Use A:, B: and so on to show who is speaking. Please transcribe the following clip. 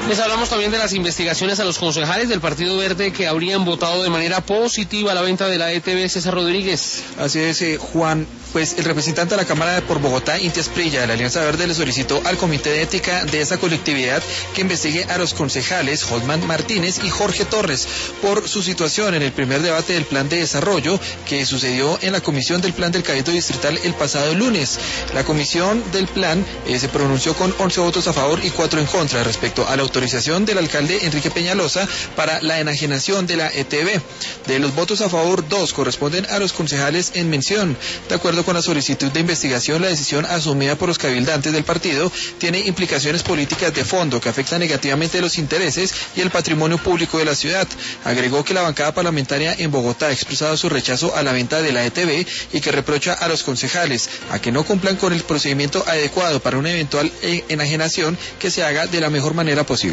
A: Les hablamos también de las investigaciones a los concejales del Partido Verde que habrían votado de manera positiva la venta de la ETB. César Rodríguez.
B: Así es, Juan. Pues el representante de la Cámara por Bogotá, Intias Prilla, de la Alianza Verde, le solicitó al Comité de Ética de esa colectividad que investigue a los concejales Josman Martínez y Jorge Torres por su situación en el primer debate del Plan de Desarrollo que sucedió en la Comisión del Plan del Cabildo Distrital el pasado lunes. La Comisión del Plan se pronunció con 11 votos a favor y 4 en contra respecto a la autorización del alcalde Enrique Peñalosa para la enajenación de la ETB. De los votos a favor, 2 corresponden a los concejales en mención. De acuerdo con la solicitud de investigación, la decisión asumida por los cabildantes del partido tiene implicaciones políticas de fondo que afectan negativamente los intereses y el patrimonio público de la ciudad. Agregó que la bancada parlamentaria en Bogotá ha expresado su rechazo a la venta de la ETB y que reprocha a los concejales a que no cumplan con el procedimiento adecuado para una eventual enajenación que se haga de la mejor manera posible.